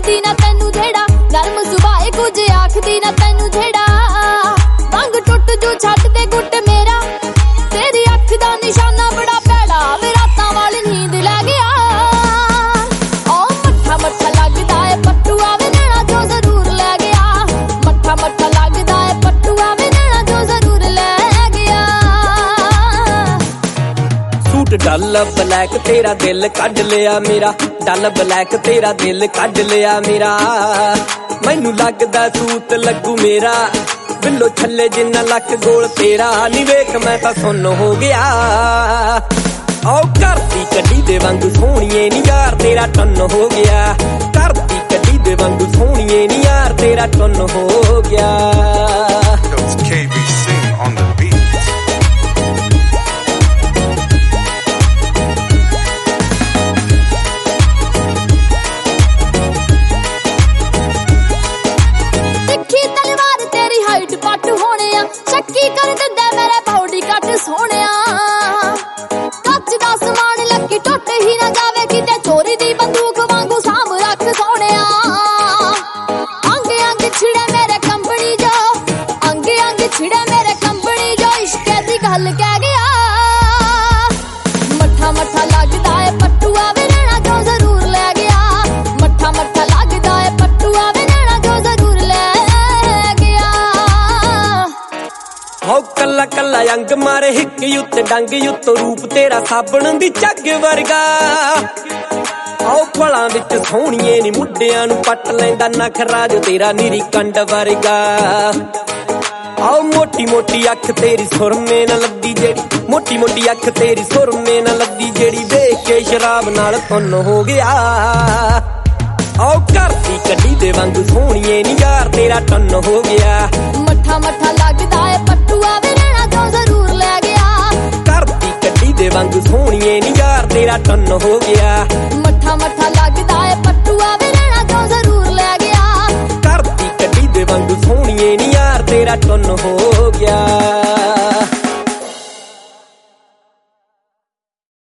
आखदी ना तैनू जेड़ा नरम सुभाए कुछ आखदी ना तैनू जेड़ा रंग टुट जू छत दे गुट मेरा तेरी अख दा निशाना बड़ा भैड़ा वे रातां वाली नींद लै गया ओ मट्ठा मट्ठा लगदा है पट्टूआ वे नैना जो जरूर लै गया मट्ठा मट्ठा लगदा है पट्टूआ वे नैना जो जरूर लै गया सूट डल ब्लैक तेरा दिल कढ लिया मेरा डल ब्लैक तेरा दिल कढ लिया मेरा मैनू लगदा सूत लगू मेरा बिल्लो छले जिन्ना लक गोल तेरा नी वेख मैं तां सुन हो गया ओ करती कड्डी दे वांगू सोहणीए नी यार तेरा टन हो गया करती कड्डी दे वांगू सोहणीए नी यार तेरा टन हो गया KBC on the beat. Height पट होने शक्की कर दिंदा मेरे बॉडी कट सोने कच दा समान लकी टुट ही ना जावे किते चोरी दी बंदूक वांगू साम रख सोने अंग अंग छिड़े मेरे कंपनी जो अंग अंग छिड़े मेरे कंपनी जो इश्क दी गल कह गया मट्ठा मट्ठा लगदा है पट्टूआ वे नैना जो जरूर लै गया मट्ठा मट्ठा लगदा है पट्टूआ वे नैना जो जरूर लै कला कला अंग मारे हिक उत्ते डंग उत्तो रूप तेरा साबण दी झग वर्गा आओ फलां विच सोहणीए नी मुंडियां नू पट लैंदा नखरा जो तेरा नीरी कंड वर्गा आओ मोटी मोटी अख तेरी सुरमे ना लद्दी जेड़ी मोटी मोटी अख तेरी सुरमे ना लद्दी जेड़ी देख के शराब नाल धुन हो गया आओ करती कड्डी दे वांगू सोहणीए नी यार तेरा टन हो गया मट्ठा मट्ठा लगदा है पट्टूआ वे नैना जो जरूर लै गया करती कड्डी दे वांगू सोहणीए नी यार तेरा टन हो गया मट्ठा मट्ठा लगदा है पट्टूआ वे नैना जो जरूर लै गया करती कड्डी दे वांगू सोहणीए नी यार तेरा टन हो गया।